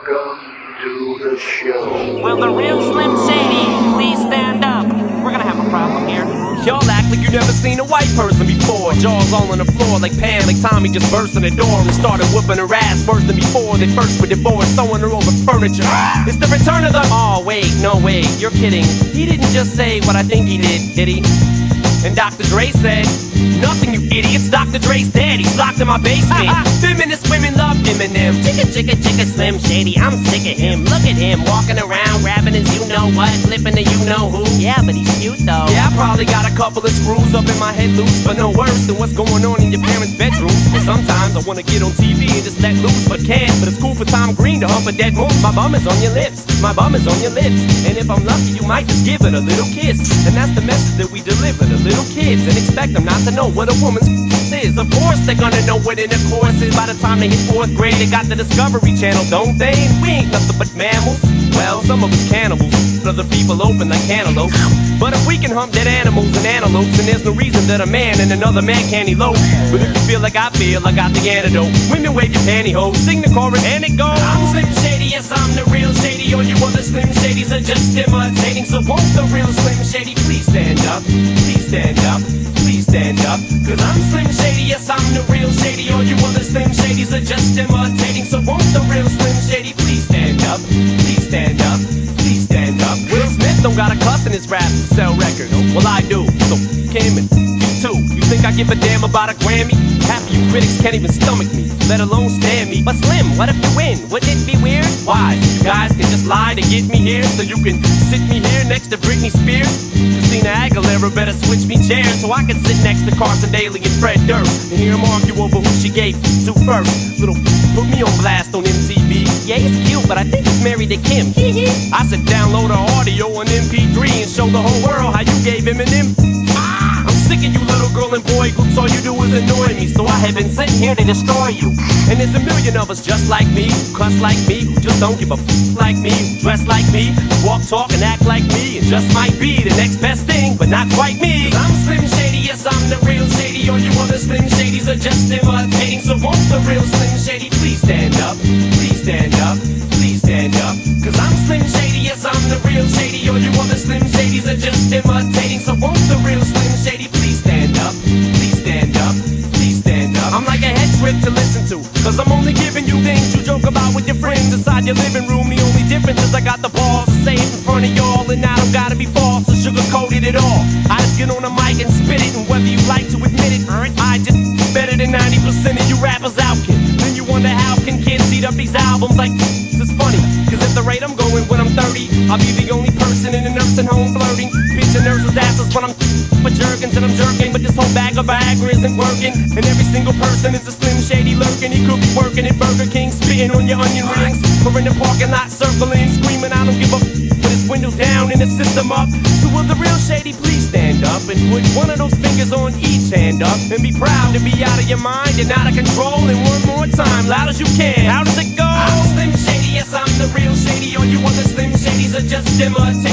Welcome to the show. Will the real Slim Shady please stand up? We're gonna have a problem here. Y'all act like you never seen a white person before. Jaws all on the floor like Pam, like Tommy just burst in the door and started whooping her ass worse than before. They first were divorced, throwing her over furniture. It's the return of the... Oh, wait, no, wait, you're kidding. He didn't just say what I think he did he? And Dr. Dre said, nothing, you idiots. Dr. Dre's dead, he's locked in my basement. Feminist women love Eminem. Chicka, chicka, chicka, Slim Shady, I'm sick of him. Look at him, walking around, grabbing his you-know-what, flipping the you-know-who. Yeah, but he's cute, though. Yeah, I probably got a couple of screws up in my head loose, but no worse than what's going on in your parents' bedroom. And sometimes I wanna get on TV and just let loose, but can't. But it's cool for Tom Green to hump a dead moose. My bum is on your lips, my bum is on your lips. And if I'm lucky, you might just give it a little kiss. And that's the message that we deliver to little kids, and expect them not to know what a woman's is. Of course they're gonna know what intercourse is. By the time they hit 4th grade, they got the Discovery Channel, don't they? We ain't nothing but mammals. Well, some of us cannibals, other people open like cantaloupes. But if we can hump dead animals and antelopes, then there's no reason that a man and another man can't elope. But if you feel, I got the antidote. Women wave your pantyhose, sing the chorus, and it goes. I'm Slim Shady, yes, I'm the real Shady. All you other Slim Shadys are just imitating. So won't the real Slim Shady please stand up? Please stand up. Please stand up. Cause I'm Slim Shady, yes, I'm the real Shady. All you other Slim Shadys are just imitating. So won't the real Slim Shady please stand up? Please stand up. Please stand up. Will Smith don't got a cuss in his rap to sell records. Well, I do. So Kim and you too. You think I give a damn about a Grammy? Half of you critics can't even stomach me, let alone stand me. But Slim, what if you win? Wouldn't it be weird? Why? So you guys can just lie to get me here, so you can sit me here next to Britney Spears. Christina Aguilera better switch me chairs so I can sit next to Carson Daly and Fred Durst and hear them argue over who she gave to first. Little put me on blast on MTV. Yeah, he's cute, but I think he's married to Kim. I said download her audio on MP3 and show the whole world how you gave Eminem. I'm sick of you little girl and boy groups, all you do is annoy me. So I have been sent here to destroy you. And there's a million of us just like me, who cuss like me, who just don't give a like me, who dress like me, walk, talk, and act like me, and just might be the next best thing, but not quite me. Cause I'm Slim Shady, yes, I'm the real Shady. All you other Slim Shadys are just imitating. So won't the real Slim Shady please stand up? Please stand up. Please stand up. Cause I'm Slim Shady, yes, I'm the real Shady. All you other Slim Shadys are just imitating. So won't the real Slim Shady please stand up? Please stand up. Please stand up. I'm like a head trip to listen to, cause I'm only giving you things you joke about with your friends inside your living room. The only difference is I got the balls to say it in front of y'all, and I don't gotta be false or sugar-coated at all. I just get on the mic and spit it, and whether you like to admit it, I just better than 90% of you rappers out, kid. Then you wonder how can kids eat up these albums like it's funny, cause at the rate I'm going when I'm 30, I'll be the only person in a nursing home flirting, bitching nurses' asses when I'm for jerkins and I'm jerking. But this whole bag of Viagra isn't working, and every single person is a Slim Shady lurking. He could be working at Burger King, spitting on your onion rings, or in the parking lot circling, screaming I don't give a with his windows down and his system up. So will the real Shady please stand up and put one of those fingers on each hand up, and be proud to be out of your mind and out of control. And one more time, loud as you can, how does it go? I'm Slim Shady, yes, I'm the real Shady. All you other Slim Shadys are just imitating.